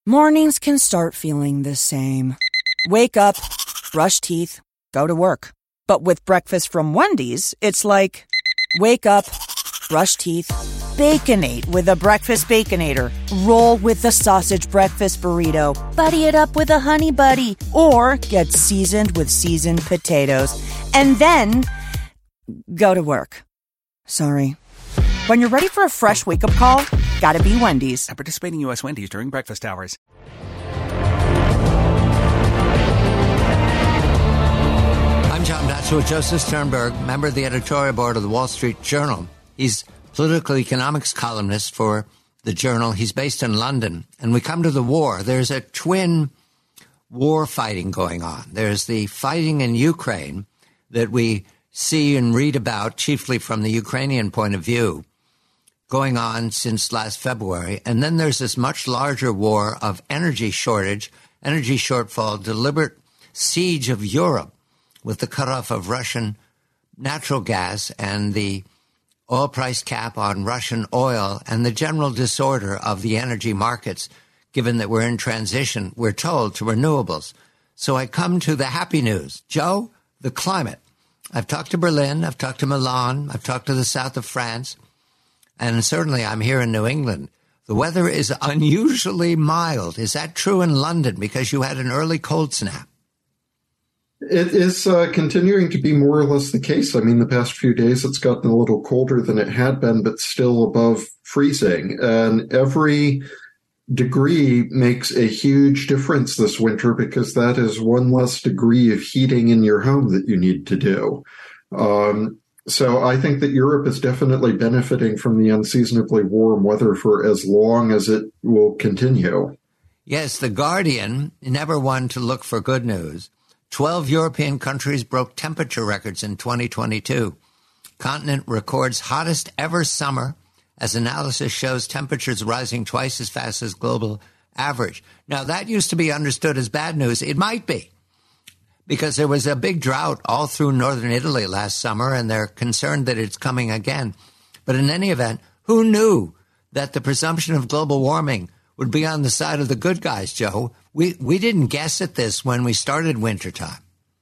Mornings can start feeling the same. Wake up, brush teeth, go to work. But with breakfast from Wendy's, it's like, wake up, brush teeth, Baconate with a breakfast Baconator. Roll with the sausage breakfast burrito. Buddy it up with a Honey Buddy. Or get seasoned with seasoned potatoes. And then go to work. Sorry. When you're ready for a fresh wake-up call, gotta be Wendy's. At participating U.S. Wendy's during breakfast hours. I'm John Batchelor with Joseph Sternberg, member of the editorial board of the Wall Street Journal. He's political economics columnist for the Journal. He's based in London. And we come to the war. There's a twin war fighting going on. There's the fighting in Ukraine that we see and read about, chiefly from the Ukrainian point of view, going on since last February. And then there's this much larger war of energy shortage, energy shortfall, deliberate siege of Europe with the cutoff of Russian natural gas and the oil price cap on Russian oil and the general disorder of the energy markets, given that we're in transition, we're told, to renewables. So I come to the happy news. Joe, the climate. I've talked to Berlin, I've talked to Milan, I've talked to the south of France, and certainly I'm here in New England. The weather is unusually mild. Is that true in London because you had an early cold snap? It is continuing to be more or less the case. I mean, the past few days it's gotten a little colder than it had been, but still above freezing. And every degree makes a huge difference this winter because that is one less degree of heating in your home that you need to do. So I think that Europe is definitely benefiting from the unseasonably warm weather for as long as it will continue. Yes, The Guardian, never one to look for good news. 12 European countries broke temperature records in 2022. Continent records hottest ever summer as analysis shows temperatures rising twice as fast as global average. Now, that used to be understood as bad news. It might be, because there was a big drought all through northern Italy last summer, and they're concerned that it's coming again. But in any event, who knew that the presumption of global warming would be on the side of the good guys, Joe? We didn't guess at this when we started wintertime.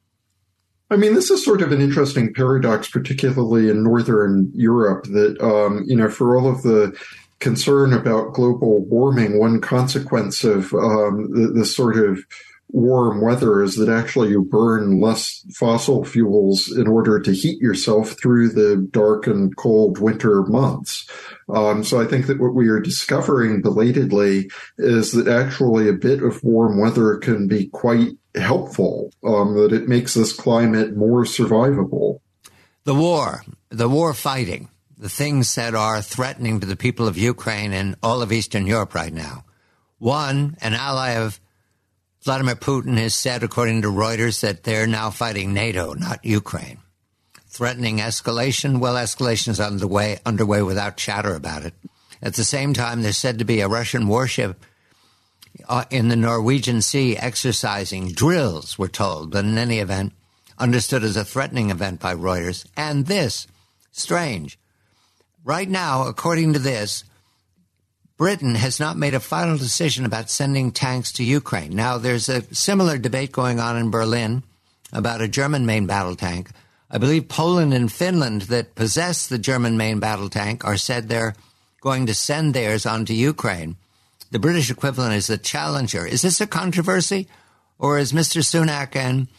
I mean, this is sort of an interesting paradox, particularly in Northern Europe, that, for all of the concern about global warming, one consequence of this sort of warm weather is that actually you burn less fossil fuels in order to heat yourself through the dark and cold winter months. So I think that what we are discovering belatedly is that actually a bit of warm weather can be quite helpful, that it makes this climate more survivable. The war fighting, the things that are threatening to the people of Ukraine and all of Eastern Europe right now. One, an ally of Vladimir Putin has said, according to Reuters, that they're now fighting NATO, not Ukraine. Threatening escalation. Well, escalation is underway without chatter about it. At the same time, there's said to be a Russian warship in the Norwegian Sea exercising drills, we're told, but in any event, understood as a threatening event by Reuters. And this, strange. Right now, according to this, Britain has not made a final decision about sending tanks to Ukraine. Now, there's a similar debate going on in Berlin about a German main battle tank. I believe Poland and Finland that possess the German main battle tank are said they're going to send theirs onto Ukraine. The British equivalent is the Challenger. Is this a controversy? Or is Mr. Sunak and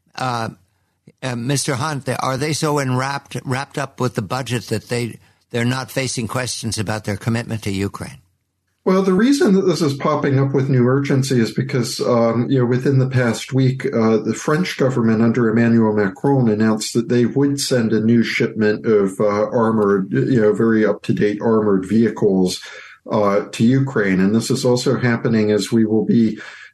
Mr. Hunt, are they so wrapped up with the budget that they're not facing questions about their commitment to Ukraine? Well, the reason that this is popping up with new urgency is because, within the past week, the French government under Emmanuel Macron announced that they would send a new shipment of armored, very up-to-date armored vehicles to Ukraine. And this is also happening as we will be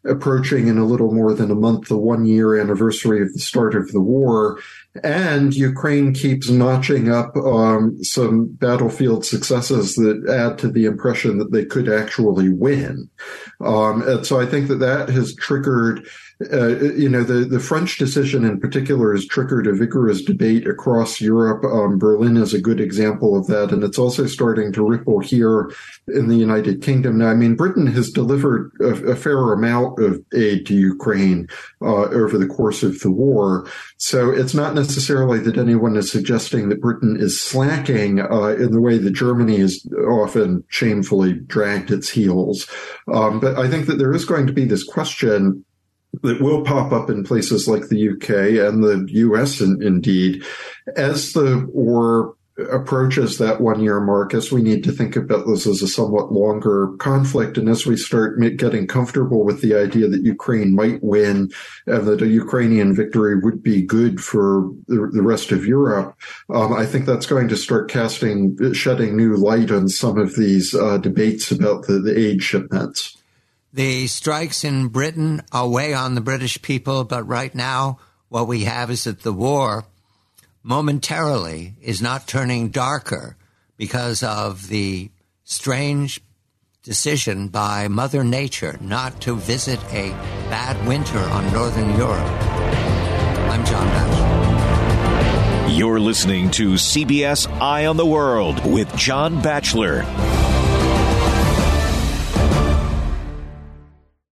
approaching in a little more than a month the 1-year anniversary of the start of the war. And Ukraine keeps notching up some battlefield successes that add to the impression that they could actually win. And so I think that has triggered, the French decision in particular has triggered a vigorous debate across Europe. Berlin is a good example of that. And it's also starting to ripple here in the United Kingdom. Now, I mean, Britain has delivered a fair amount of aid to Ukraine over the course of the war. So it's not necessarily that anyone is suggesting that Britain is slacking in the way that Germany has often shamefully dragged its heels. But I think that there is going to be this question that will pop up in places like the UK and the US, indeed, as the war approaches that 1-year mark, as we need to think about this as a somewhat longer conflict, and as we start getting comfortable with the idea that Ukraine might win and that a Ukrainian victory would be good for the rest of Europe, I think that's going to start shedding new light on some of these debates about the aid shipments. The strikes in Britain are weighing on the British people, but right now what we have is that the war momentarily is not turning darker because of the strange decision by Mother Nature not to visit a bad winter on Northern Europe. I'm John Batchelor. You're listening to CBS Eye on the World with John Batchelor.